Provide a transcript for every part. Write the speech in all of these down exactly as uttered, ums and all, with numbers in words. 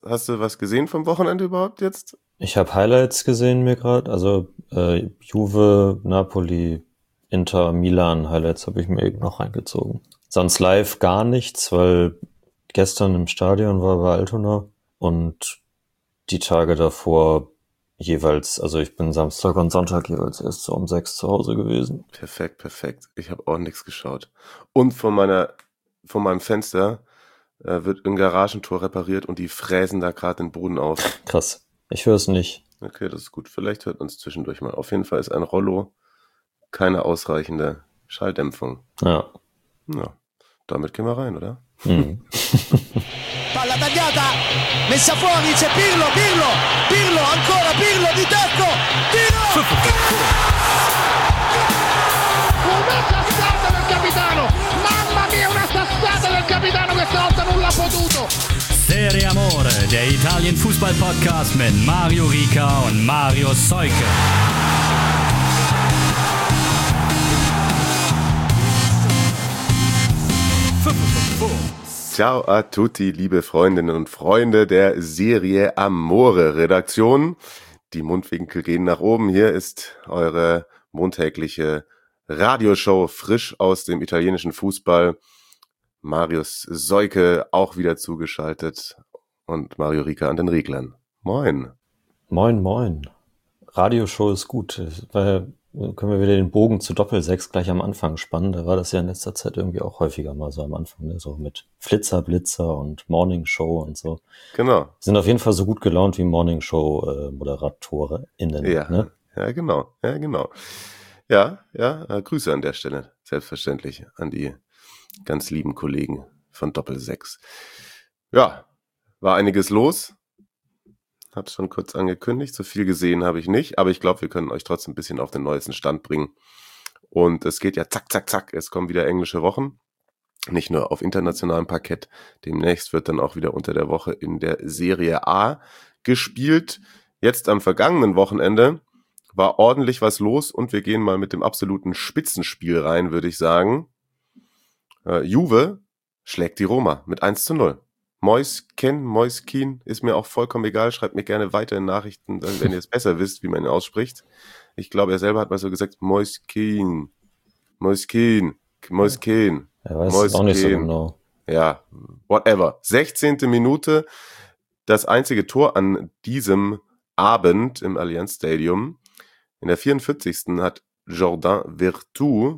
Hast du was gesehen vom Wochenende überhaupt jetzt? Ich habe Highlights gesehen mir gerade, also äh, Juve, Napoli, Inter, Milan Highlights habe ich mir eben noch reingezogen. Sonst live gar nichts, weil gestern im Stadion war bei Altona und die Tage davor jeweils, also ich bin Samstag und Sonntag jeweils erst so um sechs zu Hause gewesen. Perfekt, perfekt. Ich habe auch nichts geschaut. Und von meiner, von meinem Fenster äh, wird ein Garagentor repariert und die fräsen da gerade den Boden auf. Krass. Ich höre es nicht. Okay, das ist gut. Vielleicht hört man es zwischendurch mal. Auf jeden Fall ist ein Rollo keine ausreichende Schalldämpfung. Ja. Ja, damit gehen wir rein, oder? Mhm. Palla tagliata, messa fuori, c'è Pirlo, Pirlo, Pirlo, ancora Pirlo di tacco, tiro! Una sassata del capitano, mamma mia, una sassata del capitano, questa volta non l'ha potuto. Serie Amore, der Italien-Fußball-Podcast mit Mario Rica und Mario Seuke. Ciao a tutti, liebe Freundinnen und Freunde der Serie Amore Redaktion. Die Mundwinkel gehen nach oben. Hier ist eure montägliche Radioshow frisch aus dem italienischen Fußball. Marius Seuke auch wieder zugeschaltet und Mario Rica an den Reglern. Moin. Moin, moin. Radioshow ist gut, weil können wir wieder den Bogen zu Doppelsechs gleich am Anfang spannen. Da war das ja in letzter Zeit irgendwie auch häufiger mal so am Anfang, ne? So mit Flitzer, Blitzer und Morning Show und so. Genau. Sind auf jeden Fall so gut gelaunt wie Morning Show äh, ModeratorInnen. Ja, ne? ja, genau, ja, genau. Ja, ja, äh, Grüße an der Stelle, selbstverständlich, an die ganz lieben Kollegen von Doppelsechs. Ja, war einiges los. Hab's schon kurz angekündigt, so viel gesehen habe ich nicht, aber ich glaube, wir können euch trotzdem ein bisschen auf den neuesten Stand bringen. Und es geht ja zack, zack, zack, es kommen wieder englische Wochen, nicht nur auf internationalem Parkett, demnächst wird dann auch wieder unter der Woche in der Serie A gespielt. Jetzt am vergangenen Wochenende war ordentlich was los und wir gehen mal mit dem absoluten Spitzenspiel rein, würde ich sagen. Äh, Juve schlägt die Roma mit eins zu null. Moisken, Moiskin, ist mir auch vollkommen egal. Schreibt mir gerne weiter in Nachrichten, wenn ihr es besser wisst, wie man ihn ausspricht. Ich glaube, er selber hat mal so gesagt, Moiskin, Moiskin, Moiskin. Er weiß es auch nicht so genau. Ja, whatever. sechzehnte Minute, das einzige Tor an diesem Abend im Allianz Stadium. In der vierundvierzigsten hat Jordan Veretout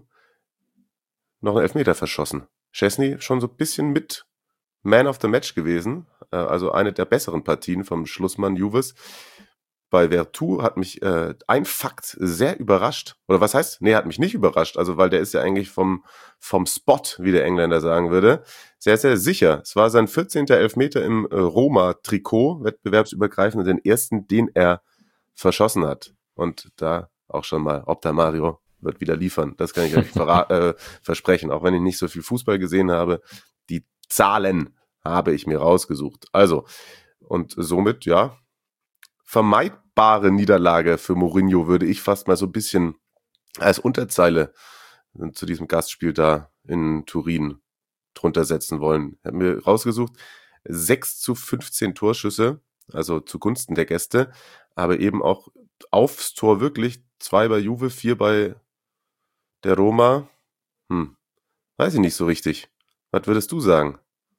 noch einen Elfmeter verschossen. Szczesny schon so ein bisschen mit Man of the Match gewesen, also eine der besseren Partien vom Schlussmann Juves. Bei Veretout hat mich äh, ein Fakt sehr überrascht. Oder was heißt? Nee, hat mich nicht überrascht. Also, weil der ist ja eigentlich vom, vom Spot, wie der Engländer sagen würde, sehr, sehr sicher. Es war sein vierzehnter Elfmeter im äh, Roma-Trikot, wettbewerbsübergreifend, den ersten, den er verschossen hat. Und da auch schon mal, ob der Mario wird wieder liefern. Das kann ich euch verra- äh, versprechen. Auch wenn ich nicht so viel Fußball gesehen habe, die Zahlen habe ich mir rausgesucht. Also, und somit, ja, vermeidbare Niederlage für Mourinho würde ich fast mal so ein bisschen als Unterzeile zu diesem Gastspiel da in Turin drunter setzen wollen. Ich habe mir rausgesucht, sechs zu fünfzehn Torschüsse, also zugunsten der Gäste, aber eben auch aufs Tor wirklich, zwei bei Juve, vier bei der Roma. Hm, weiß ich nicht so richtig. Was würdest du sagen?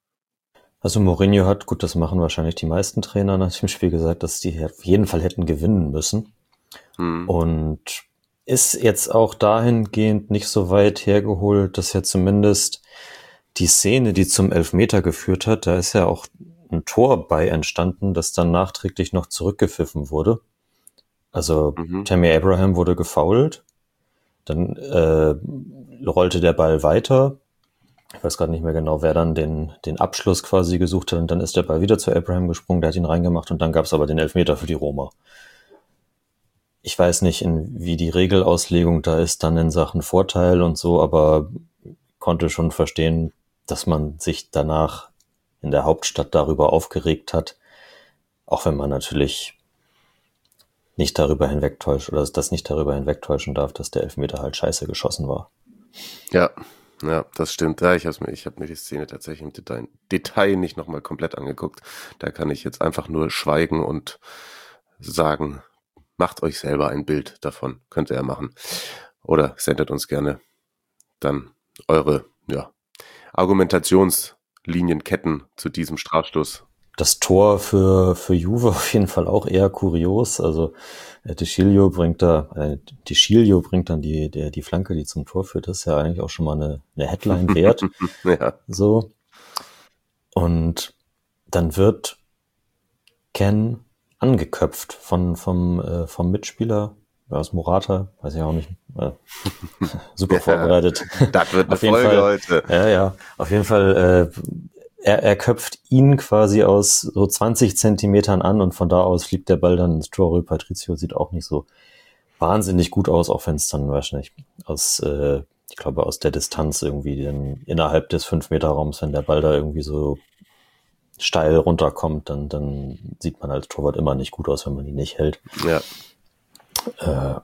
Also Mourinho hat, gut, das machen wahrscheinlich die meisten Trainer nach dem Spiel gesagt, dass die auf jeden Fall hätten gewinnen müssen. Hm. Und ist jetzt auch dahingehend nicht so weit hergeholt, dass ja zumindest die Szene, die zum Elfmeter geführt hat, da ist ja auch ein Tor bei entstanden, das dann nachträglich noch zurückgepfiffen wurde. Also mhm. Tammy Abraham wurde gefoult, dann äh, rollte der Ball weiter. Ich weiß gerade nicht mehr genau, wer dann den, den Abschluss quasi gesucht hat. Und dann ist der Ball wieder zu Abraham gesprungen, der hat ihn reingemacht und dann gab es aber den Elfmeter für die Roma. Ich weiß nicht, in, wie die Regelauslegung da ist dann in Sachen Vorteil und so, aber konnte schon verstehen, dass man sich danach in der Hauptstadt darüber aufgeregt hat. Auch wenn man natürlich nicht darüber hinwegtäuscht oder das nicht darüber hinwegtäuschen darf, dass der Elfmeter halt scheiße geschossen war. Ja. Ja, das stimmt. Ja, ich habe mir, ich habe mir die Szene tatsächlich im Detail, Detail nicht nochmal komplett angeguckt. Da kann ich jetzt einfach nur schweigen und sagen, macht euch selber ein Bild davon. Könnt ihr ja machen. Oder sendet uns gerne dann eure, ja, Argumentationslinien-Ketten zu diesem Strafstoß. Das Tor für für Juve auf jeden Fall auch eher kurios. Also äh, De Sciglio bringt da, äh, De Sciglio bringt dann die der die Flanke, die zum Tor führt. Das ist ja eigentlich auch schon mal eine, eine Headline wert. Ja. So. Und dann wird Ken angeköpft von vom äh, vom Mitspieler. Was Morata, weiß ich auch nicht. Äh, super vorbereitet. Das wird eine auf jeden Folge Fall, heute. Ja, ja. Auf jeden Fall. Äh, Er, er köpft ihn quasi aus so zwanzig Zentimetern an und von da aus fliegt der Ball dann ins Tor. Patricio sieht auch nicht so wahnsinnig gut aus, auch wenn es dann wahrscheinlich aus, äh, ich glaube, aus der Distanz irgendwie dann innerhalb des fünf Meter Raums, wenn der Ball da irgendwie so steil runterkommt, dann, dann sieht man als Torwart immer nicht gut aus, wenn man ihn nicht hält. Ja. Äh,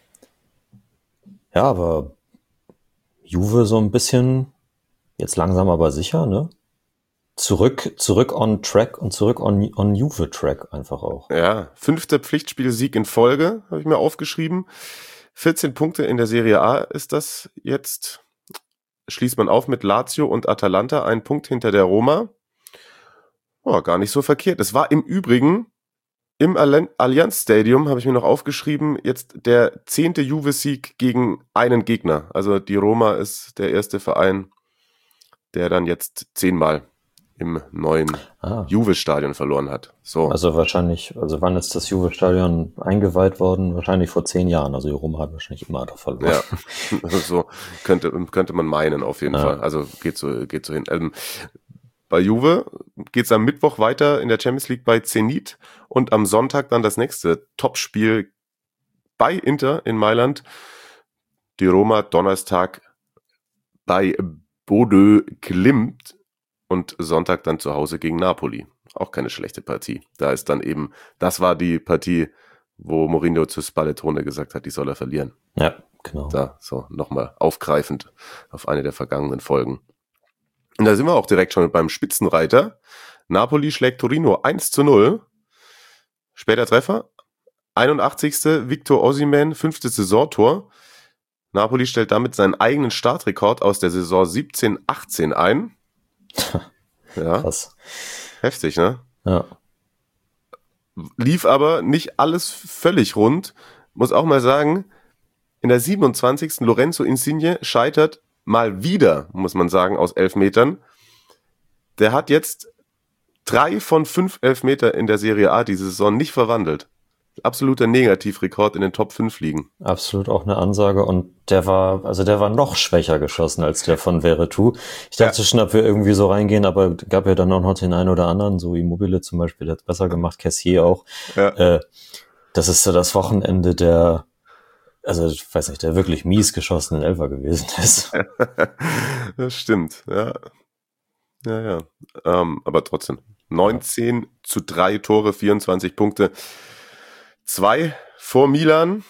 ja, aber Juve so ein bisschen jetzt langsam aber sicher, ne? Zurück, zurück on track und zurück on, on Juve track einfach auch. Ja, fünfter Pflichtspielsieg in Folge, habe ich mir aufgeschrieben. vierzehn Punkte in der Serie A ist das jetzt. Schließt man auf mit Lazio und Atalanta, ein Punkt hinter der Roma. Oh, gar nicht so verkehrt. Es war im Übrigen im Allianz Stadium, habe ich mir noch aufgeschrieben, jetzt der zehnte Juve-Sieg gegen einen Gegner. Also die Roma ist der erste Verein, der dann jetzt zehnmal im neuen ah. Juve-Stadion verloren hat. So. Also wahrscheinlich, also wann ist das Juve-Stadion eingeweiht worden? Wahrscheinlich vor zehn Jahren. Also die Roma hat wahrscheinlich immer da verloren. Ja, so könnte könnte man meinen auf jeden ja. Fall. Also geht so geht so hin. Ähm, bei Juve geht's am Mittwoch weiter in der Champions League bei Zenit und am Sonntag dann das nächste Topspiel bei Inter in Mailand. Die Roma Donnerstag bei Bodø Glimt. Und Sonntag dann zu Hause gegen Napoli. Auch keine schlechte Partie. Da ist dann eben, das war die Partie, wo Mourinho zu Spallettone gesagt hat, die soll er verlieren. Ja, genau. Da, so, nochmal aufgreifend auf eine der vergangenen Folgen. Und da sind wir auch direkt schon beim Spitzenreiter. Napoli schlägt Torino eins zu null. Später Treffer. einundachtzigste Victor Osimhen, fünftes Saisontor. Napoli stellt damit seinen eigenen Startrekord aus der Saison siebzehn achtzehn ein. Ja, krass. Heftig, ne? Ja. Lief aber nicht alles völlig rund. Muss auch mal sagen, in der siebenundzwanzigsten Lorenzo Insigne scheitert mal wieder, muss man sagen, aus Elfmetern. Der hat jetzt drei von fünf Elfmeter in der Serie A diese Saison nicht verwandelt. Absoluter Negativrekord in den Top fünf liegen. Absolut auch eine Ansage und der war, also der war noch schwächer geschossen als der von Veretout. Ich dachte ja. schon, ob wir irgendwie so reingehen, aber gab ja dann auch noch den einen oder anderen, so Immobile zum Beispiel, der hat besser gemacht, Kessier auch. Ja. Äh, das ist so das Wochenende der, also ich weiß nicht, der wirklich mies geschossenen Elfer gewesen ist. Das stimmt, ja. Ja, ja. Ähm, aber trotzdem, neunzehn ja. zu drei Tore, vierundzwanzig Punkte. Zwei vor Milan.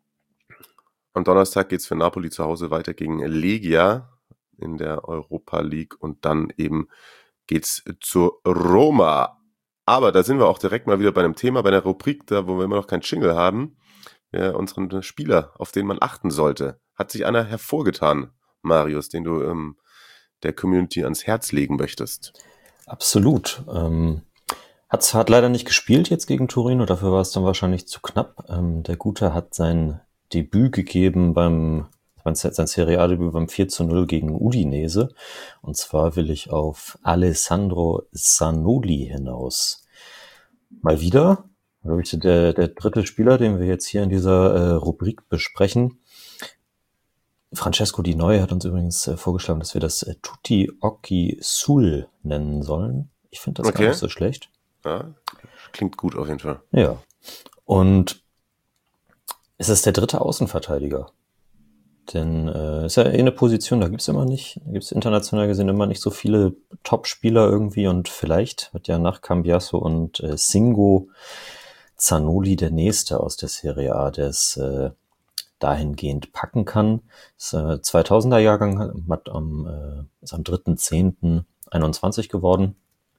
Am Donnerstag geht's für Napoli zu Hause weiter gegen Legia in der Europa League und dann eben geht's zur Roma. Aber da sind wir auch direkt mal wieder bei einem Thema, bei einer Rubrik, da wo wir immer noch keinen Jingle haben. Ja, unseren Spieler, auf den man achten sollte. Hat sich einer hervorgetan, Marius, den du ähm, der Community ans Herz legen möchtest? Absolut. Ähm Hat, hat leider nicht gespielt jetzt gegen Torino, dafür war es dann wahrscheinlich zu knapp. Ähm, der Gute hat sein Debüt gegeben beim, sein Serie A-Debüt beim vier zu null gegen Udinese. Und zwar will ich auf Alessandro Zanoli hinaus. Mal wieder, glaube ich, der, der dritte Spieler, den wir jetzt hier in dieser äh, Rubrik besprechen. Francesco Di Noi hat uns übrigens äh, vorgeschlagen, dass wir das äh, Tutti Occhi Sul nennen sollen. Ich finde das okay. Gar nicht so schlecht. Ja, klingt gut auf jeden Fall. Ja. Und es ist der dritte Außenverteidiger. Denn äh, ist ja eh eine Position, da gibt's immer nicht, da gibt's international gesehen immer nicht so viele Top-Spieler irgendwie und vielleicht wird ja nach Cambiasso und äh, Singo Zanoli der nächste aus der Serie A, der es äh, dahingehend packen kann. Das äh, zweitausender Jahrgang hat am, äh, ist am dritten zehnten einundzwanzig geworden.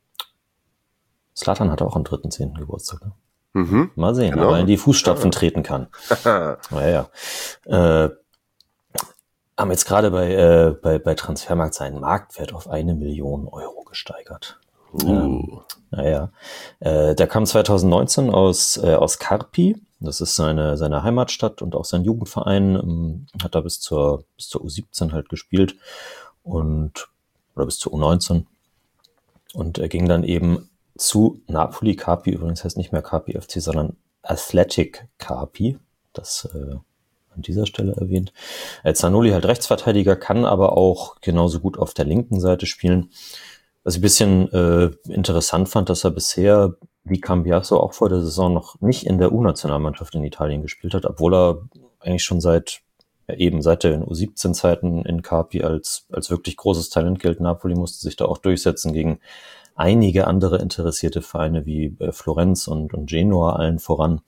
Zlatan hatte auch am dritten zehnten Geburtstag. Ne? Mhm, Mal sehen, genau. ob er in die Fußstapfen treten kann. Naja. Äh, haben jetzt gerade bei, äh, bei, bei Transfermarkt seinen Marktwert auf eine Million Euro gesteigert. Uh. Ähm, naja. Äh, der kam zweitausendneunzehn aus, äh, aus Carpi. Das ist seine, seine Heimatstadt und auch sein Jugendverein. Ähm, hat da bis zur, bis zur U siebzehn halt gespielt und, oder bis zur U neunzehn. Und er ging dann eben zu Napoli. Carpi übrigens heißt nicht mehr Carpi F C, sondern Athletic Carpi. Das, äh, an dieser Stelle erwähnt. Äh, Zaniolo halt Rechtsverteidiger, kann aber auch genauso gut auf der linken Seite spielen. Was ich ein bisschen äh, interessant fand, dass er bisher, wie Cambiaso, auch vor der Saison noch nicht in der U-Nationalmannschaft in Italien gespielt hat, obwohl er eigentlich schon seit, ja eben seit den U siebzehn Zeiten in Carpi als, als wirklich großes Talent gilt. Napoli musste sich da auch durchsetzen gegen einige andere interessierte Vereine wie äh, Florenz und, und Genua allen voran.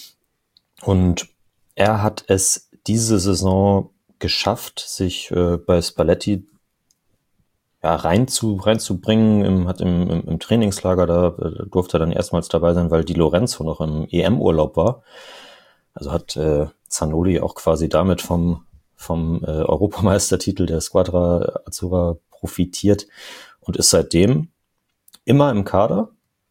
Und er hat es diese Saison geschafft, sich äh, bei Spalletti ja, rein zu, reinzubringen. Im, hat im, im, im Trainingslager, da äh, durfte er dann erstmals dabei sein, weil Di Lorenzo noch im E M-Urlaub war. Also hat äh, Zaniolo auch quasi damit vom, vom äh, Europameistertitel der Squadra Azzurra profitiert und ist seitdem immer im Kader.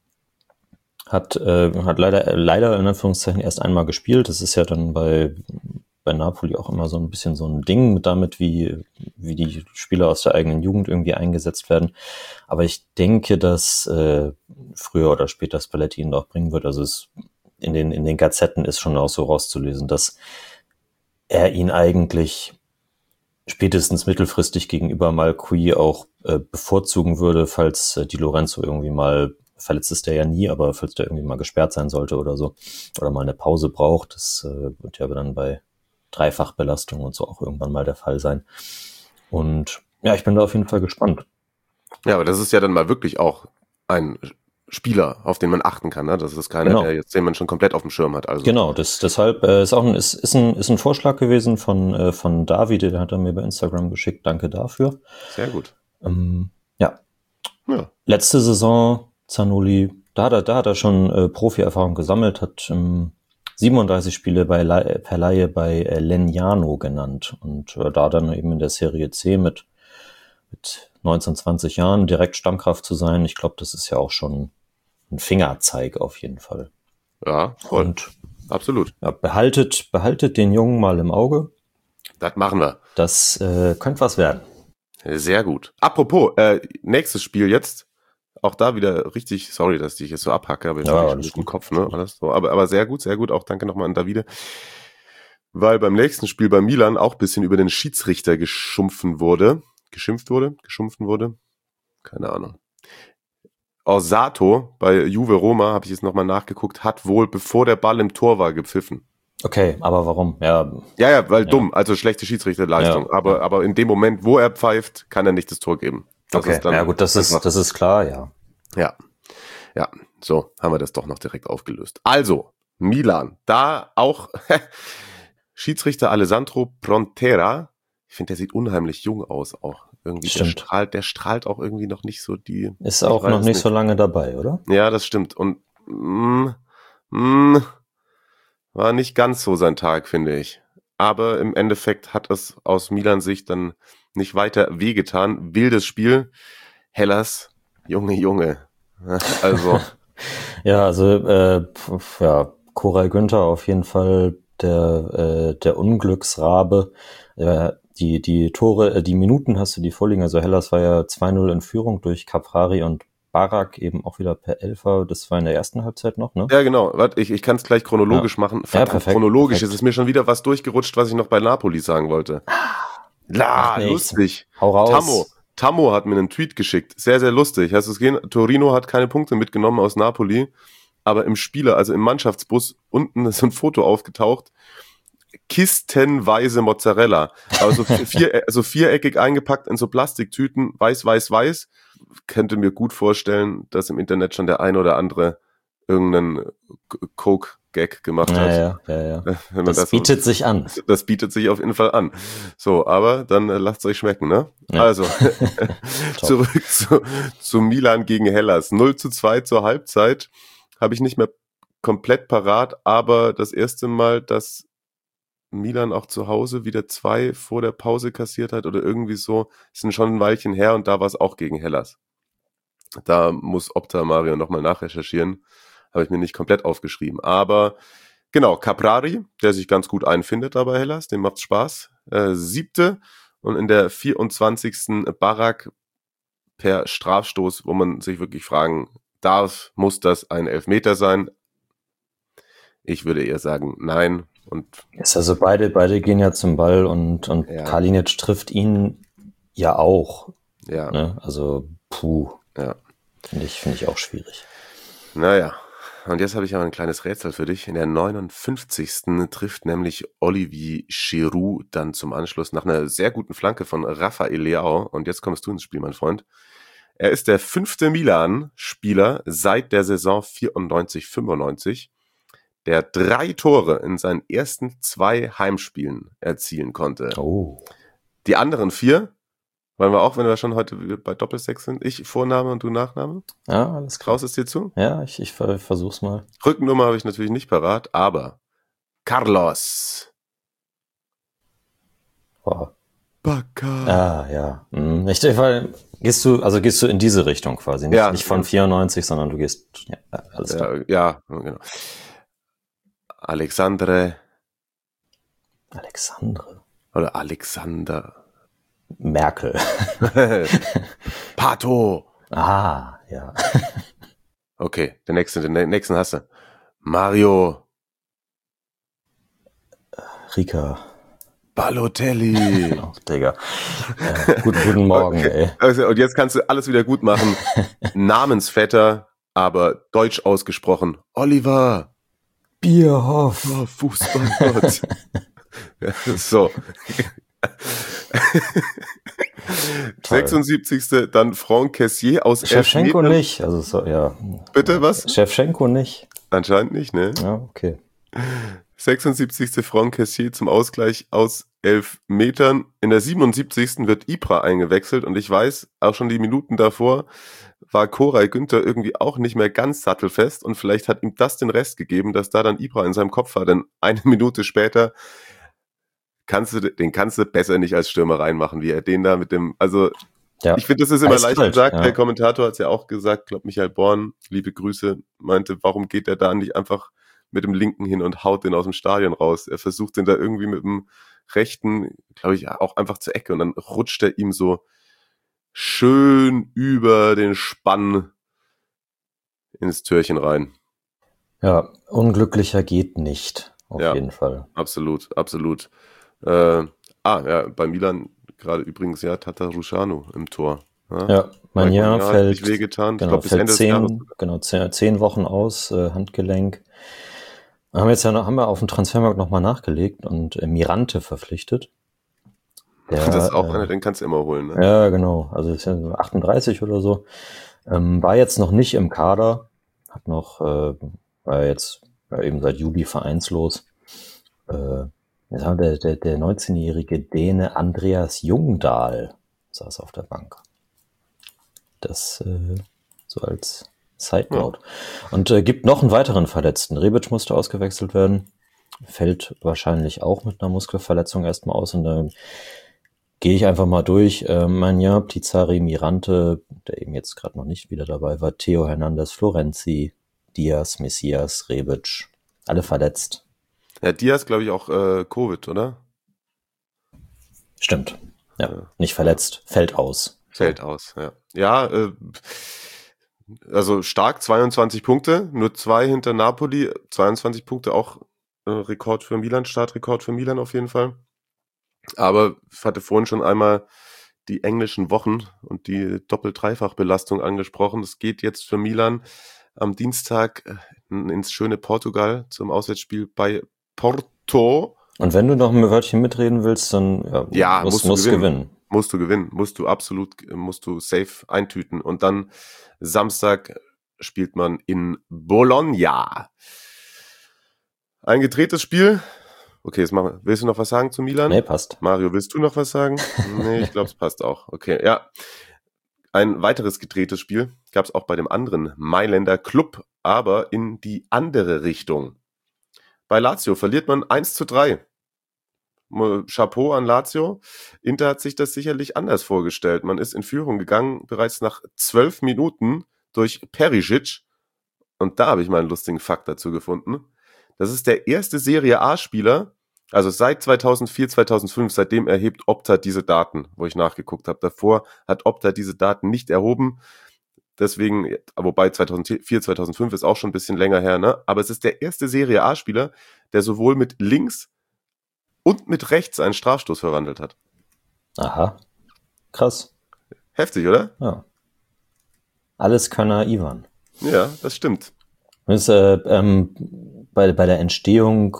Hat, äh, hat leider, leider in Anführungszeichen erst einmal gespielt. Das ist ja dann bei, bei Napoli auch immer so ein bisschen so ein Ding damit, wie, wie die Spieler aus der eigenen Jugend irgendwie eingesetzt werden. Aber ich denke, dass äh, früher oder später Spalletti ihn auch bringen wird. Also es in den, in den Gazetten ist schon auch so rauszulesen, dass er ihn eigentlich spätestens mittelfristig gegenüber Malqui auch äh, bevorzugen würde, falls äh, Di Lorenzo irgendwie mal verletzt ist, der ja nie, aber falls der irgendwie mal gesperrt sein sollte oder so, oder mal eine Pause braucht, das äh, wird ja dann bei Dreifachbelastung und so auch irgendwann mal der Fall sein. Und ja, ich bin da auf jeden Fall gespannt. Ja, aber das ist ja dann mal wirklich auch ein Spieler, auf den man achten kann, ne? Das ist keiner, genau. der jetzt, den man schon komplett auf dem Schirm hat. Also. Genau, das, deshalb äh, ist auch ein, ist, ist, ein, ist ein Vorschlag gewesen von, äh, von David, der hat er mir bei Instagram geschickt. Danke dafür. Sehr gut. Ähm, ja. ja. Letzte Saison Zaniolo, da hat er, da hat er schon äh, Profi-Erfahrung gesammelt, hat ähm, siebenunddreißig Spiele bei Le- per Leihe bei äh, Legnano genannt und äh, da dann eben in der Serie C mit, mit neunzehn, zwanzig Jahren direkt Stammkraft zu sein. Ich glaube, das ist ja auch schon ein Fingerzeig auf jeden Fall. Ja, voll. Und absolut. Ja, behaltet, behaltet den Jungen mal im Auge. Das machen wir. Das äh, könnte was werden. Sehr gut. Apropos, äh, nächstes Spiel jetzt. Auch da wieder richtig, sorry, dass ich jetzt so abhacke, aber jetzt ja, habe ich schon im Kopf, ne? Alles so. Aber, aber sehr gut, sehr gut. Auch danke nochmal an Davide. Weil beim nächsten Spiel bei Milan auch ein bisschen über den Schiedsrichter geschumpfen wurde. Geschimpft wurde? Geschumpfen wurde? Keine Ahnung. Orsato bei Juve Roma, habe ich jetzt nochmal nachgeguckt, hat wohl, bevor der Ball im Tor war, gepfiffen. Okay, aber warum? Ja, ja, ja weil ja. dumm, also schlechte Schiedsrichterleistung. Ja, aber, ja. aber in dem Moment, wo er pfeift, kann er nicht das Tor geben. Das okay, ist dann ja gut, das ist, das ist klar, ja. Ja, ja, so haben wir das doch noch direkt aufgelöst. Also, Milan, da auch Schiedsrichter Alessandro Prontera, ich finde, der sieht unheimlich jung aus auch. Irgendwie der strahlt, der strahlt auch irgendwie noch nicht so die... Ist auch noch nicht, nicht so lange dabei, oder? Ja, das stimmt. Und mh, mh, war nicht ganz so sein Tag, finde ich. Aber im Endeffekt hat es aus Milan-Sicht dann nicht weiter wehgetan. Wildes Spiel. Hellas, Junge, Junge. Also. ja, also äh, ja, Koray Günther auf jeden Fall der, äh, der Unglücksrabe. Äh, die, die Tore, äh, die Minuten hast du die vorliegen. Also Hellas war ja zwei null in Führung durch Caprari und Barak eben auch wieder per Elfer. Das war in der ersten Halbzeit noch, ne? Ja, genau. Warte, ich, ich kann es gleich chronologisch ja. machen. Ja, perfekt, chronologisch. perfekt. Es ist mir schon wieder was durchgerutscht, was ich noch bei Napoli sagen wollte. La, lustig. Hau raus. Tammo. Tammo hat mir einen Tweet geschickt. Sehr, sehr lustig. Hast du es gesehen? Torino hat keine Punkte mitgenommen aus Napoli. Aber im Spieler, also im Mannschaftsbus, unten ist ein Foto aufgetaucht. Kistenweise Mozzarella. Also, vier, also viereckig eingepackt in so Plastiktüten. Weiß, weiß, weiß. Könnte mir gut vorstellen, dass im Internet schon der ein oder andere irgendeinen Coke-Gag gemacht ja, hat. Ja, ja, ja. Wenn man das, das bietet so, sich an. Das bietet sich auf jeden Fall an. So, aber dann äh, lasst es euch schmecken, ne? Ja. Also, zurück zu, zu Milan gegen Hellas. null zu zwei zur Halbzeit. Habe ich nicht mehr komplett parat, aber das erste Mal, dass Milan auch zu Hause wieder zwei vor der Pause kassiert hat oder irgendwie so, ist schon ein Weilchen her und da war es auch gegen Hellas. Da muss Opta Mario nochmal nachrecherchieren. Habe ich mir nicht komplett aufgeschrieben. Aber genau, Caprari, der sich ganz gut einfindet da bei Hellas, dem macht's Spaß. Äh, siebte und in der vierundzwanzigsten Barak per Strafstoß, wo man sich wirklich fragen darf, muss das ein Elfmeter sein? Ich würde eher sagen, nein. Und ist also beide, beide gehen ja zum Ball und, und ja. Kalinic trifft ihn ja auch. Ja. Ne? Also, puh. Ja. Finde ich, finde ich auch schwierig. Naja. Und jetzt habe ich aber ein kleines Rätsel für dich. In der neunundfünfzigsten trifft nämlich Olivier Giroud dann zum Anschluss nach einer sehr guten Flanke von Rafael Leao. Und jetzt kommst du ins Spiel, mein Freund. Er ist der fünfte Milan-Spieler seit der Saison vierundneunzig fünfundneunzig, der drei Tore in seinen ersten zwei Heimspielen erzielen konnte. Oh. Die anderen vier, wollen wir auch, wenn wir schon heute bei Doppelsechs sind, ich Vorname und du Nachname? Ja, alles klar. Traust es dir zu? Ja, ich, ich versuch's mal. Rückennummer habe ich natürlich nicht parat, aber Carlos oh. Bacca. Ah, ja. Hm. Ich denke, gehst du, also gehst du in diese Richtung quasi, nicht, ja, nicht von vierundneunzig, sondern du gehst, ja, alles klar. Ja, ja, genau. Alexandre. Alexandre. Oder Alexander. Merkel. Pato. Ah, ja. Okay, den nächsten, den nächsten hast du. Mario. Rika. Balotelli. Ach, Digga. Ja, gut, guten Morgen, okay. Ey. Also, und jetzt kannst du alles wieder gut machen. Namensvetter, aber deutsch ausgesprochen. Oliver. Bierhoff. Oh, Fußballgott. Ja, so. sechsundsiebzigste dann Franck Kessié aus Shevchenko Elfmetern. nicht. Also so, ja. Bitte, was? Shevchenko nicht. Anscheinend nicht, ne? Ja, okay. sechsundsiebzigste Franck Kessié zum Ausgleich aus elf Metern. In der siebenundsiebzigsten wird Ibra eingewechselt und ich weiß, auch schon die Minuten davor war Koray Günther irgendwie auch nicht mehr ganz sattelfest und vielleicht hat ihm das den Rest gegeben, dass da dann Ibra in seinem Kopf war, denn eine Minute später kannst du, den kannst du besser nicht als Stürmer reinmachen, wie er den da mit dem, also ja. Ich finde, das ist immer leicht gesagt, ja. Der Kommentator hat es ja auch gesagt, glaube Michael Born, liebe Grüße, meinte, warum geht er da nicht einfach mit dem linken hin und haut den aus dem Stadion raus. Er versucht den da irgendwie mit dem rechten, glaube ich, auch einfach zur Ecke und dann rutscht er ihm so schön über den Spann ins Türchen rein. Ja, unglücklicher geht nicht, auf ja, jeden Fall. Absolut, absolut. Äh, ah, ja, bei Milan gerade übrigens ja Tatarusanu im Tor. Ja, ja mein Jahr fällt, wehgetan. Genau, ich glaub, bis fällt Ende zehn, des Jahres. genau, zehn, zehn Wochen aus, äh, Handgelenk. Haben wir jetzt ja noch, haben wir auf dem Transfermarkt nochmal nachgelegt und äh, Mirante verpflichtet. Der, das ist auch äh, einer, den kannst du immer holen, ne? Ja, genau. Also ist ja so achtunddreißig oder so. Ähm, war jetzt noch nicht im Kader. Hat noch, äh, war jetzt war eben seit Juli vereinslos. Äh, jetzt haben wir der, der neunzehnjährige Däne Andreas Jungdahl saß auf der Bank. Das äh, so als Side Note. Ja. Und äh, gibt noch einen weiteren Verletzten. Rebic musste ausgewechselt werden. Fällt wahrscheinlich auch mit einer Muskelverletzung erstmal aus. Und dann äh, gehe ich einfach mal durch. Äh, Manja, Pizarri, Mirante, der eben jetzt gerade noch nicht wieder dabei war, Theo Hernandez, Florenzi, Diaz, Messias, Rebic. Alle verletzt. Ja, Diaz, glaube ich, auch äh, Covid, oder? Stimmt. Ja, ja. Nicht verletzt. Fällt aus. Fällt so. aus, ja. Ja, äh, also stark, zweiundzwanzig Punkte, nur zwei hinter Napoli, zweiundzwanzig Punkte, auch äh, Rekord für Milan, Startrekord für Milan auf jeden Fall. Aber ich hatte vorhin schon einmal die englischen Wochen und die Doppel-Dreifach-Belastung angesprochen. Es geht jetzt für Milan am Dienstag ins schöne Portugal zum Auswärtsspiel bei Porto. Und wenn du noch ein Wörtchen mitreden willst, dann ja, ja, musst, musst, du musst gewinnen. gewinnen. Musst du gewinnen. Musst du absolut, musst du safe eintüten. Und dann Samstag spielt man in Bologna. Ein gedrehtes Spiel. Okay, jetzt machen wir. Willst du noch was sagen zu Milan? Nee, passt. Mario, willst du noch was sagen? Nee, ich glaube, es passt auch. Okay, ja. Ein weiteres gedrehtes Spiel gab es auch bei dem anderen Mailänder Club, aber in die andere Richtung. Bei Lazio verliert man eins zu drei. Chapeau an Lazio. Inter hat sich das sicherlich anders vorgestellt. Man ist in Führung gegangen, bereits nach zwölf Minuten durch Perisic. Und da habe ich mal einen lustigen Fakt dazu gefunden. Das ist der erste Serie A-Spieler, also seit zweitausendvier, zweitausendfünf, seitdem erhebt Opta diese Daten, wo ich nachgeguckt habe. Davor hat Opta diese Daten nicht erhoben. Deswegen, wobei zweitausendvier, zweitausendfünf ist auch schon ein bisschen länger her, ne? Aber es ist der erste Serie A-Spieler, der sowohl mit links und mit rechts einen Strafstoß verwandelt hat. Aha, krass. Heftig, oder? Ja. Alles Könner Ivan. Ja, das stimmt. Das, äh, ähm, bei, bei der Entstehung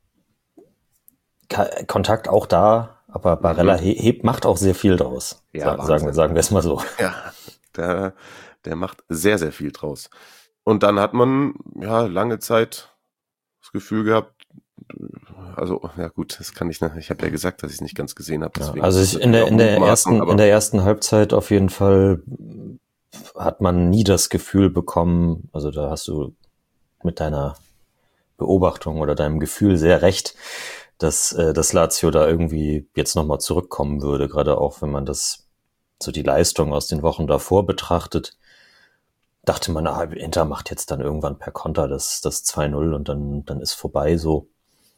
Ka- Kontakt auch da, aber Barella mhm. hebt, macht auch sehr viel draus. Ja, Sa- sagen wir, sagen wir es mal so. Ja, der, der macht sehr, sehr viel draus. Und dann hat man ja lange Zeit das Gefühl gehabt, also ja gut, das kann ich nicht. Ich habe ja gesagt, dass ich es nicht ganz gesehen habe. Ja, also ich, in der in der ersten in der ersten Halbzeit auf jeden Fall hat man nie das Gefühl bekommen. Also da hast du mit deiner Beobachtung oder deinem Gefühl sehr recht, dass äh, das Lazio da irgendwie jetzt nochmal zurückkommen würde. Gerade auch wenn man das so die Leistung aus den Wochen davor betrachtet, dachte man, ah, Inter macht jetzt dann irgendwann per Konter das das zwei null und dann dann ist vorbei so.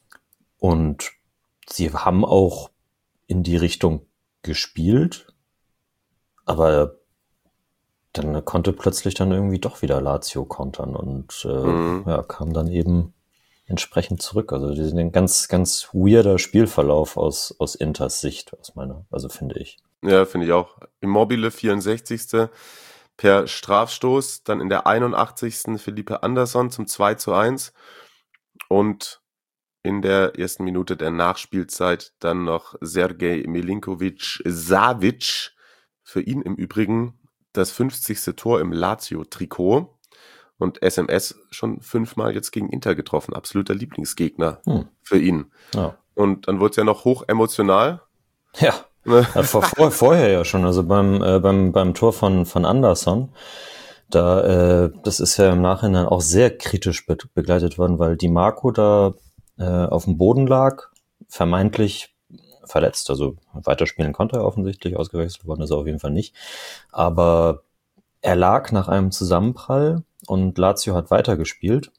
Und sie haben auch in die Richtung gespielt, aber dann konnte plötzlich dann irgendwie doch wieder Lazio kontern und äh, mhm. ja, kam dann eben entsprechend zurück. Also das ist ein ganz, ganz weirder Spielverlauf aus, aus Inters Sicht, aus meiner, also finde ich. Ja, finde ich auch. Immobile vierundsechzigste per Strafstoß, dann in der einundachtzigsten Felipe Anderson zum zwei zu eins und in der ersten Minute der Nachspielzeit dann noch Sergej Milinkovic-Savic, für ihn im Übrigen das fünfzigste Tor im Lazio-Trikot und S M S schon fünfmal jetzt gegen Inter getroffen. Absoluter Lieblingsgegner hm. für ihn. Ja. Und dann wurde es ja noch hoch emotional. Ja, ja vor, vor, vorher ja schon, also beim, äh, beim, beim Tor von, von Anderson, da, äh, das ist ja im Nachhinein auch sehr kritisch be- begleitet worden, weil Di Marco da auf dem Boden lag, vermeintlich verletzt, also weiterspielen konnte er offensichtlich, ausgewechselt worden ist er auf jeden Fall nicht, aber er lag nach einem Zusammenprall und Lazio hat weitergespielt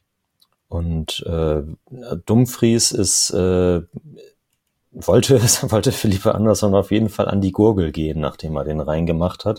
und äh, Dumfries ist äh, wollte, wollte Felipe Anderson auf jeden Fall an die Gurgel gehen, nachdem er den reingemacht hat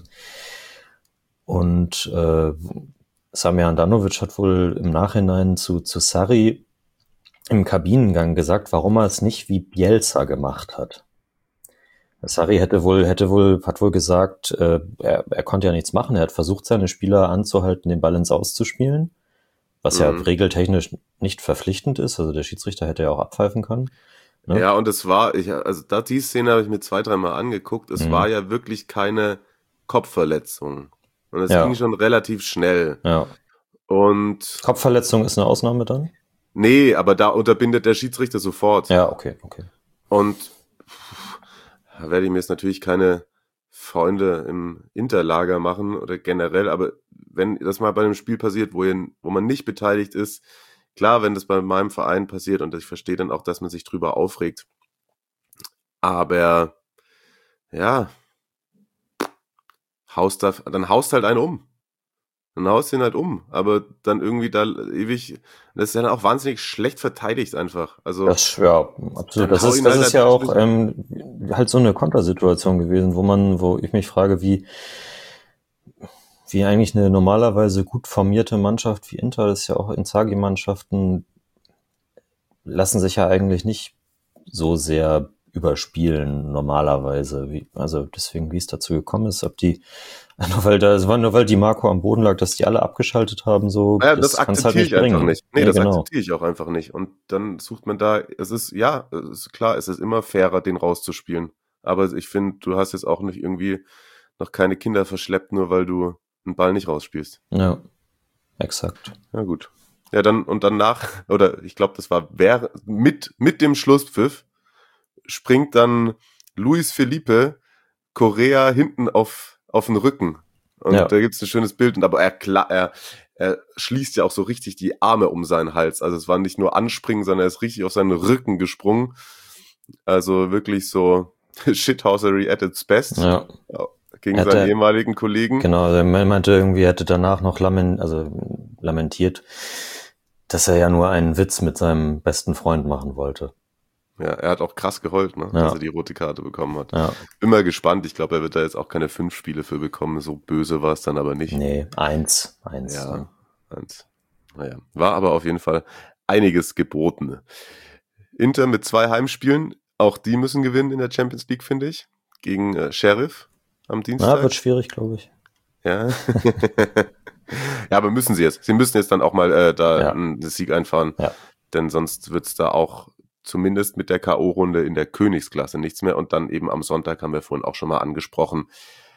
und äh, Samir Handanovic hat wohl im Nachhinein zu, zu Sarri im Kabinengang gesagt, warum er es nicht wie Bielsa gemacht hat. Sarri hätte wohl, hätte wohl, hat wohl gesagt, äh, er, er konnte ja nichts machen. Er hat versucht, seine Spieler anzuhalten, den Ball ins Auszuspielen, was mhm. ja regeltechnisch nicht verpflichtend ist. Also der Schiedsrichter hätte ja auch abpfeifen können. Ne? Ja, und es war, ich, also da die Szene habe ich mir zwei, dreimal angeguckt. Es mhm. war ja wirklich keine Kopfverletzung. Und es ja. ging schon relativ schnell. Ja. Und Kopfverletzung ist eine Ausnahme dann? Nee, aber da unterbindet der Schiedsrichter sofort. Ja, okay, okay. Und pff, da werde ich mir jetzt natürlich keine Freunde im Interlager machen oder generell, aber wenn das mal bei einem Spiel passiert, wo, ihr, wo man nicht beteiligt ist, klar, wenn das bei meinem Verein passiert und ich verstehe dann auch, dass man sich drüber aufregt, aber ja, haust da, dann haust halt einen um. Dann haust ihn halt um, aber dann irgendwie da ewig, das ist ja dann auch wahnsinnig schlecht verteidigt einfach. Also das, ja, absolut. Das ist, das halt ist ja auch ähm, halt so eine Kontersituation gewesen, wo man, wo ich mich frage, wie wie eigentlich eine normalerweise gut formierte Mannschaft wie Inter, das ist ja auch Inzaghi-Mannschaften, lassen sich ja eigentlich nicht so sehr überspielen normalerweise. Wie, also deswegen, wie es dazu gekommen ist, ob die Nur weil da, es war nur weil die Marco am Boden lag, dass die alle abgeschaltet haben, so. Ja, das, das akzeptiere halt ich bringen. einfach nicht. Nee, ja, das genau. akzeptiere ich auch einfach nicht. Und dann sucht man da, es ist, ja, es ist klar, es ist immer fairer, den rauszuspielen. Aber ich finde, du hast jetzt auch nicht irgendwie noch keine Kinder verschleppt, nur weil du einen Ball nicht rausspielst. Ja. exakt. Ja, gut. Ja, dann, und danach, oder ich glaube, das war wer, mit, mit dem Schlusspfiff, springt dann Luis Felipe Correa hinten auf, auf den Rücken. Und ja. Da gibt's ein schönes Bild. Und aber er, er, er schließt ja auch so richtig die Arme um seinen Hals. Also es war nicht nur anspringen, sondern er ist richtig auf seinen Rücken gesprungen. Also wirklich so Shithousery at its best. Ja. Gegen seinen er, ehemaligen Kollegen. Genau, also er meinte irgendwie, er hätte danach noch lament, also lamentiert, dass er ja nur einen Witz mit seinem besten Freund machen wollte. Ja, er hat auch krass geheult, ne, ja. dass er die rote Karte bekommen hat. Ja. Bin mal gespannt. Ich glaube, er wird da jetzt auch keine fünf Spiele für bekommen. So böse war es dann aber nicht. Nee, eins. Eins. Ja, ja. eins. Naja, war aber auf jeden Fall einiges geboten. Inter mit zwei Heimspielen. Auch die müssen gewinnen in der Champions League, finde ich. Gegen äh, Sheriff am Dienstag. Ja, wird schwierig, glaube ich. Ja. Ja, aber müssen sie jetzt. Sie müssen jetzt dann auch mal äh, da ja. einen Sieg einfahren. Ja. Denn sonst wird's da auch zumindest mit der K O-Runde in der Königsklasse nichts mehr. Und dann eben am Sonntag haben wir vorhin auch schon mal angesprochen,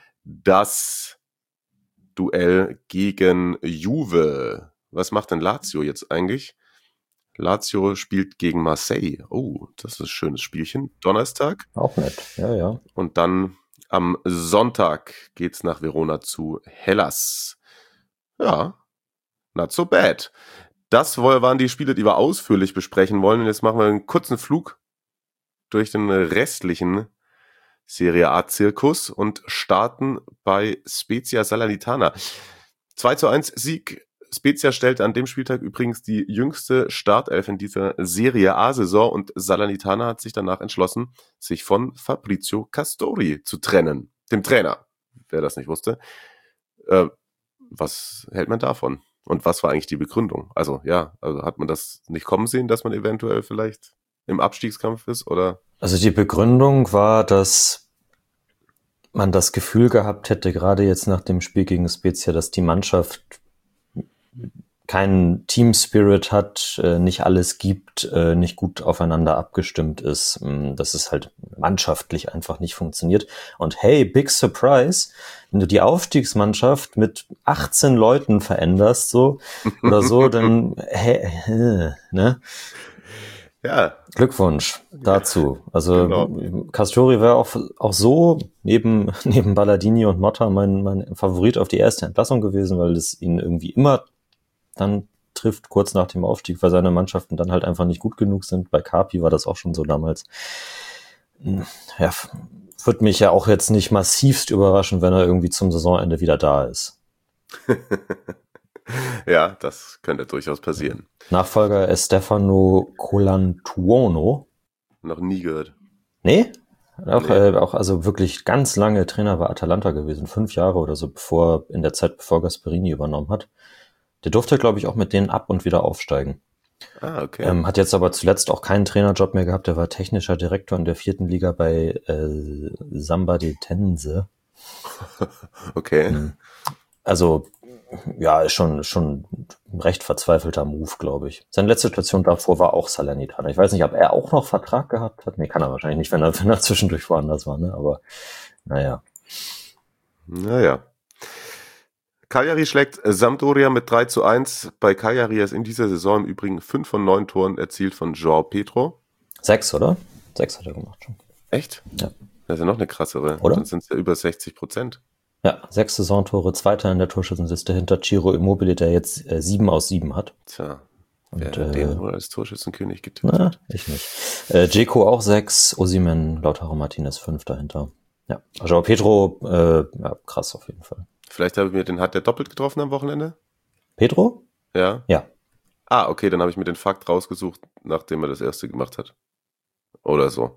das Duell gegen Juve. Was macht denn Lazio jetzt eigentlich? Lazio spielt gegen Marseille. Oh, das ist ein schönes Spielchen. Donnerstag. Auch nett, ja, ja. Und dann am Sonntag geht's nach Verona zu Hellas. Ja, not so bad. Das waren die Spiele, die wir ausführlich besprechen wollen. Und jetzt machen wir einen kurzen Flug durch den restlichen Serie A-Zirkus und starten bei Spezia Salernitana. zwei zu eins Sieg. Spezia stellte an dem Spieltag übrigens die jüngste Startelf in dieser Serie A-Saison und Salernitana hat sich danach entschlossen, sich von Fabrizio Castori zu trennen, dem Trainer, wer das nicht wusste. Äh, was hält man davon? Und was war eigentlich die Begründung? Also ja, also hat man das nicht kommen sehen, dass man eventuell vielleicht im Abstiegskampf ist, oder? Also die Begründung war, dass man das Gefühl gehabt hätte, gerade jetzt nach dem Spiel gegen Spezia, dass die Mannschaft keinen Team-Spirit hat, nicht alles gibt, nicht gut aufeinander abgestimmt ist, dass es halt mannschaftlich einfach nicht funktioniert. Und hey, big surprise, wenn du die Aufstiegsmannschaft mit achtzehn Leuten veränderst, so oder so, dann hey, ne? Ja. Glückwunsch dazu. Also genau. Castori wäre auch, auch so neben, neben Balladini und Motta mein, mein Favorit auf die erste Entlassung gewesen, weil es ihn irgendwie immer dann trifft, kurz nach dem Aufstieg, weil seine Mannschaften dann halt einfach nicht gut genug sind. Bei Carpi war das auch schon so damals. Ja, würde mich ja auch jetzt nicht massivst überraschen, wenn er irgendwie zum Saisonende wieder da ist. Ja, das könnte durchaus passieren. Nachfolger ist Stefano Colantuono. Noch nie gehört. Nee? Auch, nee. Äh, auch also wirklich ganz lange Trainer bei Atalanta gewesen, fünf Jahre oder so, bevor in der Zeit, bevor Gasperini übernommen hat. Der durfte, glaube ich, auch mit denen ab und wieder aufsteigen. Ah, okay. Ähm, hat jetzt aber zuletzt auch keinen Trainerjob mehr gehabt. Der war technischer Direktor in der vierten Liga bei äh, Samba di Tense. Okay. Also, ja, ist schon, schon ein recht verzweifelter Move, glaube ich. Seine letzte Station davor war auch Salernitana. Ich weiß nicht, ob er auch noch Vertrag gehabt hat. Nee, kann er wahrscheinlich nicht, wenn er, wenn er zwischendurch woanders war, ne? Aber, naja. Naja. Cagliari schlägt Sampdoria mit drei zu eins. Bei Cagliari ist in dieser Saison im Übrigen fünf von neun Toren erzielt von João Pedro. Sechs, oder? Sechs hat er gemacht schon. Echt? Ja. Das ist ja noch eine krassere. Oder? Dann sind es ja über sechzig Prozent. Ja, sechs Saisontore, Zweiter in der Torschützenliste hinter Ciro Immobile, der jetzt äh, sieben aus sieben hat. Tja, und, wer äh, den wohl als Torschützenkönig getippt na, hat. Ich nicht. Äh, Dzeko auch sechs, Osimhen, Lautaro Martinez fünf dahinter. Ja, João Pedro, äh, ja, krass auf jeden Fall. Vielleicht habe ich mir den, hat der doppelt getroffen am Wochenende? Pedro? Ja. Ja. Ah, okay, dann habe ich mir den Fakt rausgesucht, nachdem er das erste gemacht hat. Oder so.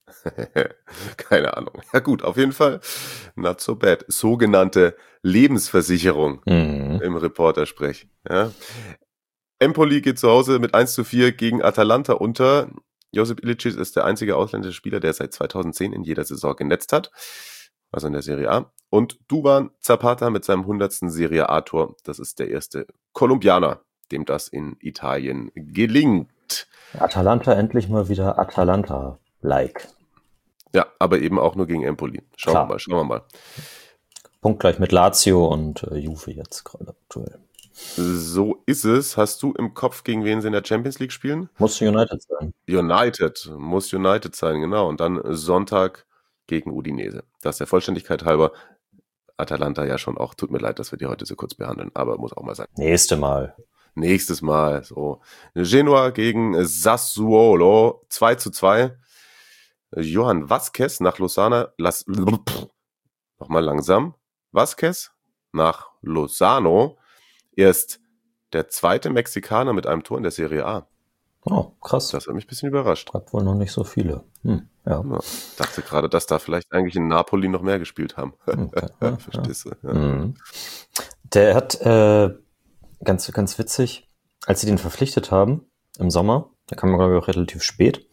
Keine Ahnung. Ja gut, auf jeden Fall not so bad. Sogenannte Lebensversicherung Mhm. im Reportersprech. Ja. Empoli geht zu Hause mit eins zu vier gegen Atalanta unter. Josip Ilicic ist der einzige ausländische Spieler, der seit zweitausendzehn in jeder Saison genetzt hat. Also in der Serie A. Und Duvan Zapata mit seinem hundertsten Serie A-Tor. Das ist der erste Kolumbianer, dem das in Italien gelingt. Atalanta endlich mal wieder Atalanta-like. Ja, aber eben auch nur gegen Empoli. Schauen Klar. wir mal, schauen wir mal. Punktgleich mit Lazio und äh, Juve jetzt gerade aktuell. So ist es. Hast du im Kopf, gegen wen sie in der Champions League spielen? Muss United sein. United. Muss United sein, genau. Und dann Sonntag gegen Udinese. Das der Vollständigkeit halber. Atalanta ja schon auch. Tut mir leid, dass wir die heute so kurz behandeln, aber muss auch mal sein. Nächste Mal. Nächstes Mal. So. Genoa gegen Sassuolo. zwei zu zwei. Johan Vázquez nach Lozano. Las- Nochmal langsam. Vázquez nach Lozano. Erst der zweite Mexikaner mit einem Tor in der Serie A. Oh, krass. Das hat mich ein bisschen überrascht. Hat wohl noch nicht so viele. Hm, ja. Ja, dachte gerade, dass da vielleicht eigentlich in Napoli noch mehr gespielt haben. Okay, ja, Verstehst du? Ja. Mhm. Der hat, äh, ganz, ganz witzig, als sie den verpflichtet haben im Sommer, da kam man glaube ich auch relativ spät,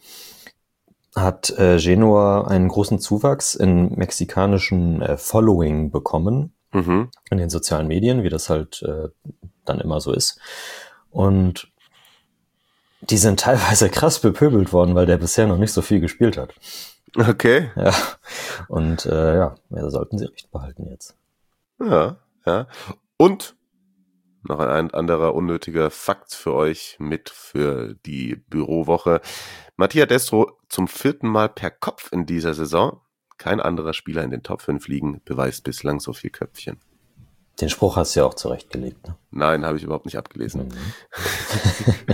hat äh, Genoa einen großen Zuwachs in mexikanischen äh, Following bekommen. Mhm. In den sozialen Medien, wie das halt äh, dann immer so ist. Und die sind teilweise krass bepöbelt worden, weil der bisher noch nicht so viel gespielt hat. Okay. Ja. Und äh, ja, ja, sollten sie recht behalten jetzt. Ja, ja. Und noch ein anderer unnötiger Fakt für euch mit für die Bürowoche. Mattia Destro zum vierten Mal per Kopf in dieser Saison. Kein anderer Spieler in den Top fünf Ligen beweist bislang so viel Köpfchen. Den Spruch hast du ja auch zurechtgelegt, ne? Nein, habe ich überhaupt nicht abgelesen. Mhm.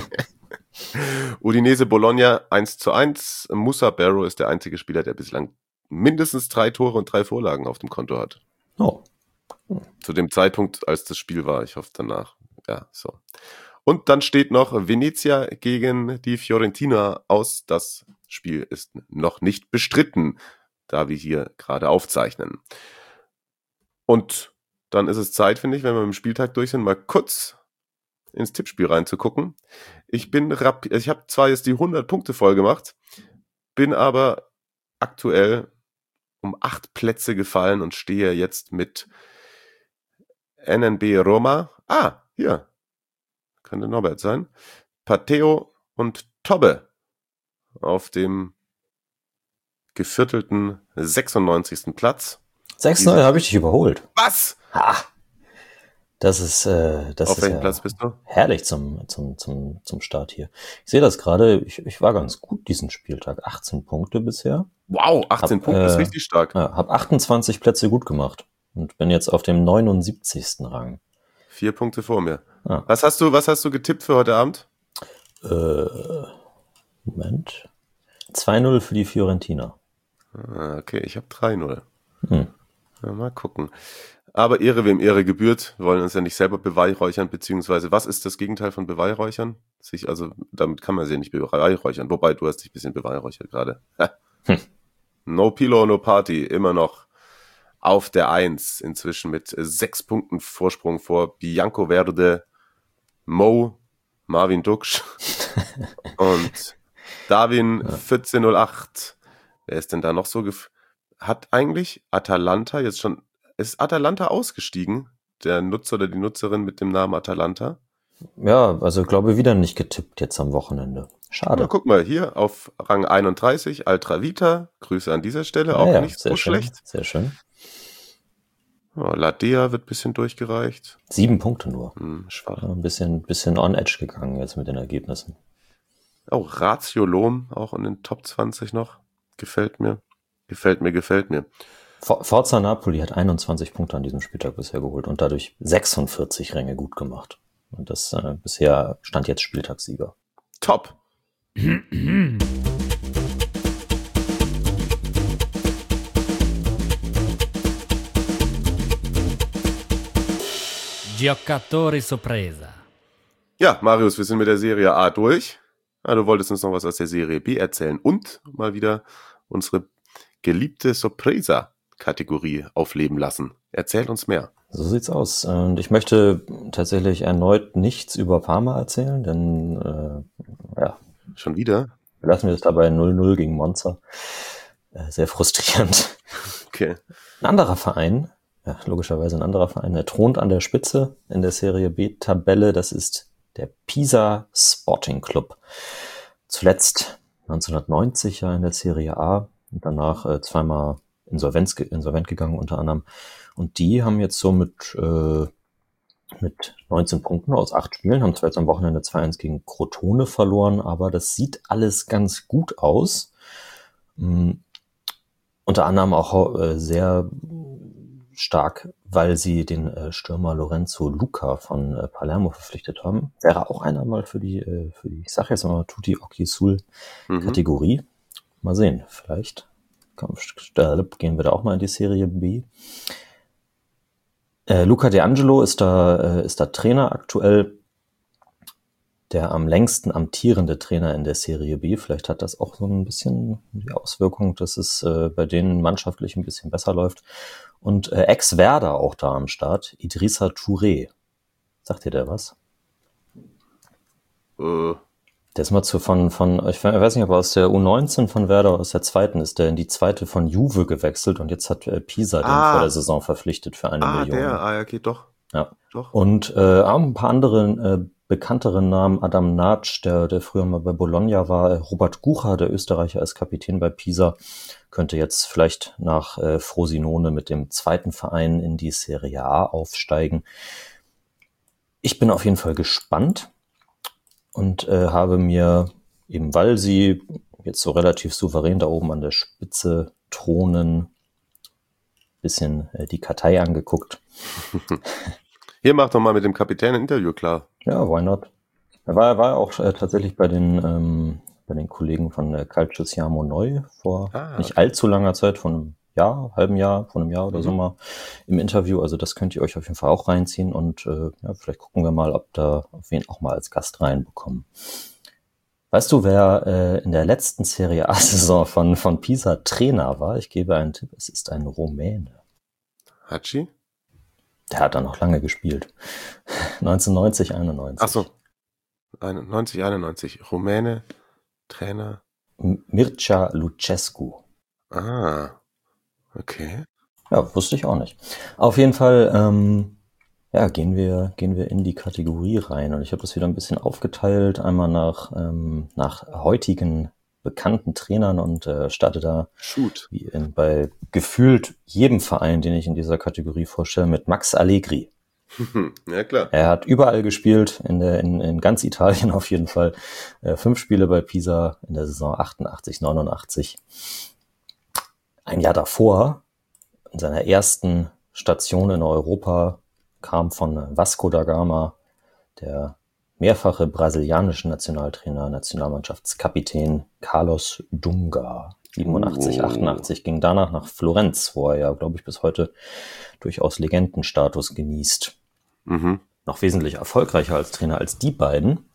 Udinese Bologna eins zu eins. Musa Barrow ist der einzige Spieler, der bislang mindestens drei Tore und drei Vorlagen auf dem Konto hat. Oh. Zu dem Zeitpunkt, als das Spiel war. Ich hoffe danach. Ja, so. Und dann steht noch Venezia gegen die Fiorentina aus. Das Spiel ist noch nicht bestritten, da wir hier gerade aufzeichnen. Und dann ist es Zeit, finde ich, wenn wir mit dem Spieltag durch sind, mal kurz ins Tippspiel reinzugucken. Ich bin rap- ich habe zwar jetzt die hundert Punkte voll gemacht, bin aber aktuell um acht Plätze gefallen und stehe jetzt mit N N B Roma. Ah, hier. Könnte Norbert sein. Pateo und Tobbe auf dem geviertelten sechsundneunzigsten Platz. sechs null habe ich dich überholt. Was? Ha! Das ist, äh, das Auf ist welchem ja Platz bist du? herrlich zum, zum, zum, zum Start hier. Ich sehe das gerade, ich, ich war ganz gut diesen Spieltag. achtzehn Punkte bisher. Wow, achtzehn Hab, Punkte ist äh, richtig stark. Ja, habe achtundzwanzig Plätze gut gemacht und bin jetzt auf dem neunundsiebzigsten Rang. Vier Punkte vor mir. Ah. Was hast du, was hast du getippt für heute Abend? Äh, Moment. zwei null für die Fiorentina. Ah, okay, ich habe drei null. Hm. Ja, mal gucken. Aber Ehre wem Ehre gebührt. Wir wollen uns ja nicht selber beweihräuchern, beziehungsweise was ist das Gegenteil von beweihräuchern? Sich, also damit kann man sich ja nicht beweihräuchern. Wobei, du hast dich ein bisschen beweihräuchert gerade. Hm. No Pillow, no Party. Immer noch auf der Eins. Inzwischen mit sechs Punkten Vorsprung vor Bianco Verde, Mo, Marvin Duksch und Darwin Ja. vierzehn null acht. Wer ist denn da noch so gef- Hat eigentlich Atalanta jetzt schon, ist Atalanta ausgestiegen? Der Nutzer oder die Nutzerin mit dem Namen Atalanta? Ja, also glaube wieder nicht getippt jetzt am Wochenende. Na, Schade. guck mal, hier auf Rang einunddreißig, Altravita. Grüße an dieser Stelle, auch Ja, ja, nicht sehr so schön, schlecht. Sehr schön. Ja, Ladea wird ein bisschen durchgereicht. Sieben Punkte nur. Hm, schwach. Ja, ein bisschen, bisschen on edge gegangen jetzt mit den Ergebnissen. Oh, Ratio Lom, auch in den Top zwanzig noch. Gefällt mir. Gefällt mir, gefällt mir. For- Forza Napoli hat einundzwanzig Punkte an diesem Spieltag bisher geholt und dadurch sechsundvierzig Ränge gut gemacht. Und das äh, bisher stand jetzt Spieltagssieger. Top. Giocatori sorpresa. Ja, Marius, wir sind mit der Serie A durch. Ja, du wolltest uns noch was aus der Serie B erzählen und mal wieder unsere geliebte Sorpresa-Kategorie aufleben lassen. Erzähl uns mehr. So sieht's aus. Und ich möchte tatsächlich erneut nichts über Parma erzählen, denn äh, ja, Schon wieder? lassen wir es dabei null null gegen Monza. Äh, sehr frustrierend. Okay. Ein anderer Verein, ja, logischerweise ein anderer Verein, der thront an der Spitze in der Serie B-Tabelle. Das ist der Pisa Sporting Club. Zuletzt neunzehnhundertneunzig ja in der Serie A und danach äh, zweimal Insolvenz, insolvent gegangen unter anderem. Und die haben jetzt so mit äh, mit neunzehn Punkten aus acht Spielen, haben zwar jetzt am Wochenende zwei eins gegen Crotone verloren, aber das sieht alles ganz gut aus. Mhm. Unter anderem auch äh, sehr stark, weil sie den äh, Stürmer Lorenzo Luca von äh, Palermo verpflichtet haben. Wäre auch einer mal für die, äh, für die, ich sag jetzt mal, Tutti Occhi Sul Kategorie. Mhm. Mal sehen, vielleicht komm, gehen wir da auch mal in die Serie B. Äh, Luca De Angelo ist da, äh, ist da Trainer aktuell, der am längsten amtierende Trainer in der Serie B. Vielleicht hat das auch so ein bisschen die Auswirkung, dass es äh, bei denen mannschaftlich ein bisschen besser läuft. Und äh, Ex-Werder auch da am Start, Idrissa Touré. Sagt dir der was? Äh. Der ist mal zu von, von, ich weiß nicht, ob er aus der U neunzehn von Werder oder aus der zweiten ist, der in die zweite von Juve gewechselt und jetzt hat äh, Pisa den ah. vor der Saison verpflichtet für eine ah, Million. Der, ah, okay, doch. Ja, doch. Und äh, auch ein paar andere äh, bekanntere Namen, Adam Natsch, der, der früher mal bei Bologna war, Robert Gucha, der Österreicher, als Kapitän bei Pisa, könnte jetzt vielleicht nach äh, Frosinone mit dem zweiten Verein in die Serie A aufsteigen. Ich bin auf jeden Fall gespannt und äh, habe mir, eben weil sie jetzt so relativ souverän da oben an der Spitze thronen, bisschen äh, die Kartei angeguckt. Hier, mach doch mal mit dem Kapitän ein Interview klar. Ja, why not? Er war, war auch äh, tatsächlich bei den ähm, bei den Kollegen von äh, Calcio Siamo Neu vor ah, nicht okay. allzu langer Zeit, von einem Jahr, halben Jahr, von einem Jahr oder mhm. so mal im Interview. Also das könnt ihr euch auf jeden Fall auch reinziehen und äh, ja, vielleicht gucken wir mal, ob da auf wen auch mal als Gast reinbekommen. Weißt du, wer äh, in der letzten Serie A-Saison von, von Pisa Trainer war? Ich gebe einen Tipp, es ist ein Rumäne. Hatschi? Der hat da noch lange gespielt. neunzehnhundertneunzig, einundneunzig. Ach so. neunzig, einundneunzig. Rumäne, Trainer. Mircea Lucescu. Ah, okay. Ja, wusste ich auch nicht. Auf jeden Fall, ähm, ja, gehen wir, gehen wir in die Kategorie rein. Und ich habe das wieder ein bisschen aufgeteilt. Einmal nach, ähm, nach heutigen bekannten Trainern und äh, starte da Shoot. wie in, bei gefühlt jedem Verein, den ich in dieser Kategorie vorstelle, mit Max Allegri. Ja, klar. Er hat überall gespielt, in, der, in, in ganz Italien auf jeden Fall. Äh, fünf Spiele bei Pisa in der Saison achtundachtzig, neunundachtzig. Ein Jahr davor, in seiner ersten Station in Europa, kam von Vasco da Gama der mehrfache brasilianische Nationaltrainer, Nationalmannschaftskapitän Carlos Dunga. siebenundachtzig, oh. achtundachtzig ging danach nach Florenz, wo er ja, glaube ich, bis heute durchaus Legendenstatus genießt. Mhm. Noch wesentlich erfolgreicher als Trainer als die beiden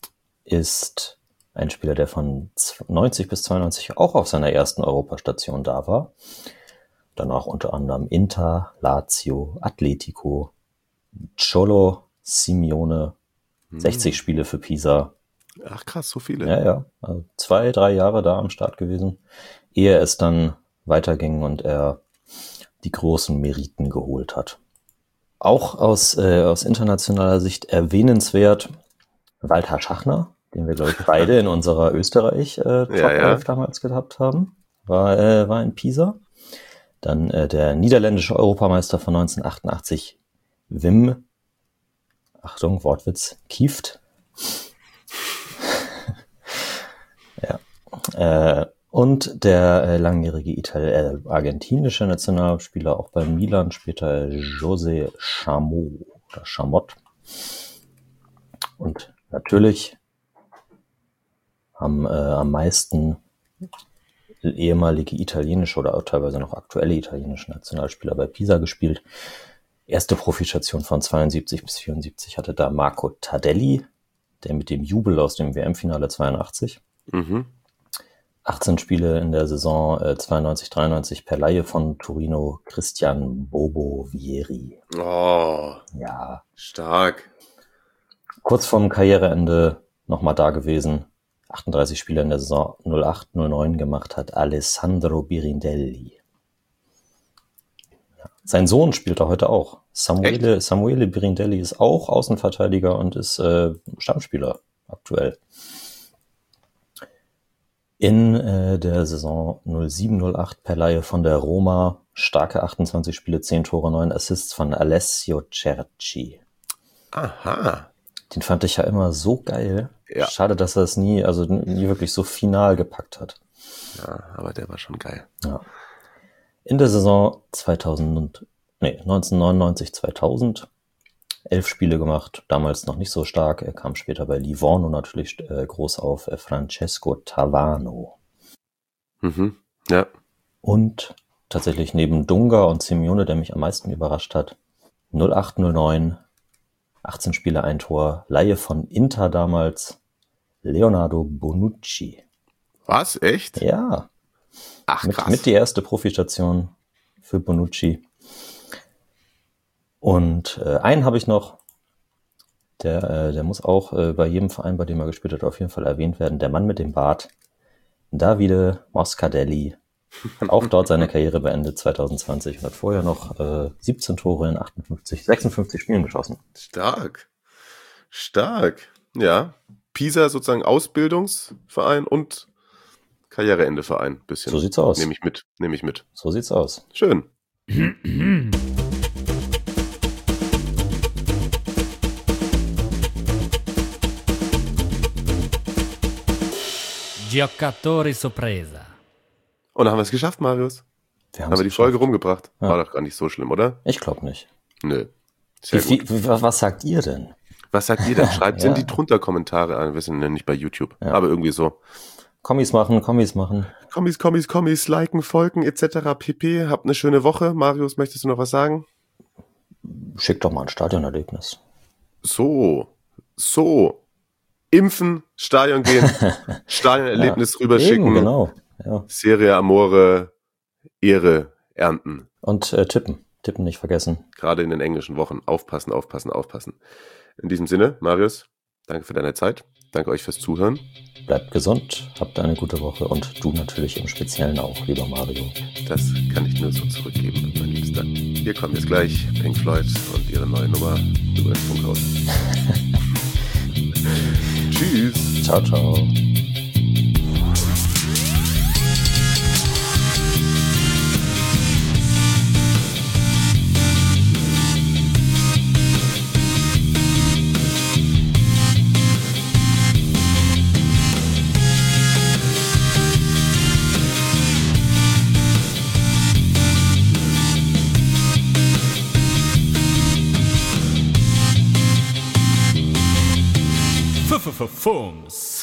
ist ein Spieler, der von neunzig bis zweiundneunzig auch auf seiner ersten Europastation da war. Danach unter anderem Inter, Lazio, Atletico, Cholo, Simeone, sechzig Spiele für Pisa. Ach krass, so viele. Ja, ja. Also zwei, drei Jahre da am Start gewesen, ehe es dann weiterging und er die großen Meriten geholt hat. Auch aus, äh, aus internationaler Sicht erwähnenswert Walter Schachner, den wir, glaube ich, beide in unserer Österreich äh, Top ja, ja. elf damals gehabt haben. War, äh, war in Pisa. Dann äh, der niederländische Europameister von neunzehnhundertachtundachtzig, Wim, Achtung, Wortwitz, Kieft. ja. Äh, und der äh, langjährige Itali- äh, argentinische Nationalspieler, auch bei Milan, später äh, José Chamot oder Chamot. Und natürlich haben äh, am meisten ehemalige italienische oder auch teilweise noch aktuelle italienische Nationalspieler bei Pisa gespielt. Erste Profistation von zweiundsiebzig bis vierundsiebzig hatte da Marco Tardelli, der mit dem Jubel aus dem W M-Finale zweiundachtzig. Mhm. achtzehn Spiele in der Saison äh, zweiundneunzig, dreiundneunzig per Leihe von Torino Christian Bobo Vieri. Oh, ja, stark. Kurz vorm Karriereende nochmal da gewesen. achtunddreißig Spiele in der Saison null acht null neun gemacht hat Alessandro Birindelli. Ja. Sein Sohn spielt er heute auch. Samuele, Samuele Birindelli ist auch Außenverteidiger und ist äh, Stammspieler aktuell. In äh, der Saison null sieben null acht per Leihe von der Roma starke achtundzwanzig Spiele, zehn Tore, neun Assists von Alessio Cerci. Aha. Den fand ich ja immer so geil. Ja. Schade, dass er es nie, also nie wirklich so final gepackt hat. Ja, aber der war schon geil. Ja. In der Saison zweitausend und, nee, neunzehnhundertneunundneunzig zweitausend elf Spiele gemacht, damals noch nicht so stark. Er kam später bei Livorno natürlich äh, groß auf, äh, Francesco Tavano. Mhm. Ja. Und tatsächlich neben Dunga und Simeone, der mich am meisten überrascht hat, null acht null neun, achtzehn Spiele, ein Tor, Leihe von Inter damals, Leonardo Bonucci. Was? Echt? Ja. Ach, Mit, krass. mit die erste Profistation für Bonucci. Und äh, einen habe ich noch, der, äh, der muss auch äh, bei jedem Verein, bei dem er gespielt hat, auf jeden Fall erwähnt werden. Der Mann mit dem Bart, Davide Moscardelli, hat auch dort seine Karriere beendet, zwanzig zwanzig, und hat vorher noch äh, siebzehn Tore in achtundfünfzig, sechsundfünfzig Spielen geschossen. Stark. Stark. Ja. Pisa sozusagen Ausbildungsverein und Karriereendeverein. Bisschen. So sieht's aus. Nehme ich mit. Nehme ich mit. So sieht's aus. Schön. Giocatori Sorpresa. Und dann haben wir es geschafft, Marius. Wir Haben wir die Folge rumgebracht. Ja. War doch gar nicht so schlimm, oder? Ich glaube nicht. Nö. Sehr Wie, gut. wie, wie, was sagt ihr denn? Was sagt ihr denn? Schreibt Ja. in die drunter Kommentare an. Wir sind ja nicht bei YouTube. Ja. Aber irgendwie so. Kommis machen, Kommis machen. Kommis, Kommis, Kommis, liken, folgen, et cetera pp. Habt eine schöne Woche. Marius, möchtest du noch was sagen? Schickt doch mal ein Stadionerlebnis. So. So. Impfen, Stadion gehen, Stadionerlebnis Ja, rüberschicken. eben, genau. Ja. Serie Amore, Ehre ernten. Und äh, tippen. Tippen nicht vergessen. Gerade in den englischen Wochen. Aufpassen, aufpassen, aufpassen. In diesem Sinne, Marius, danke für deine Zeit. Danke euch fürs Zuhören. Bleibt gesund, habt eine gute Woche und du natürlich im Speziellen auch, lieber Mario. Das kann ich nur so zurückgeben, mein Liebster. Hier kommt jetzt gleich Pink Floyd und ihre neue Nummer über das Funkhaus. Tschüss. Ciao, ciao. Fums.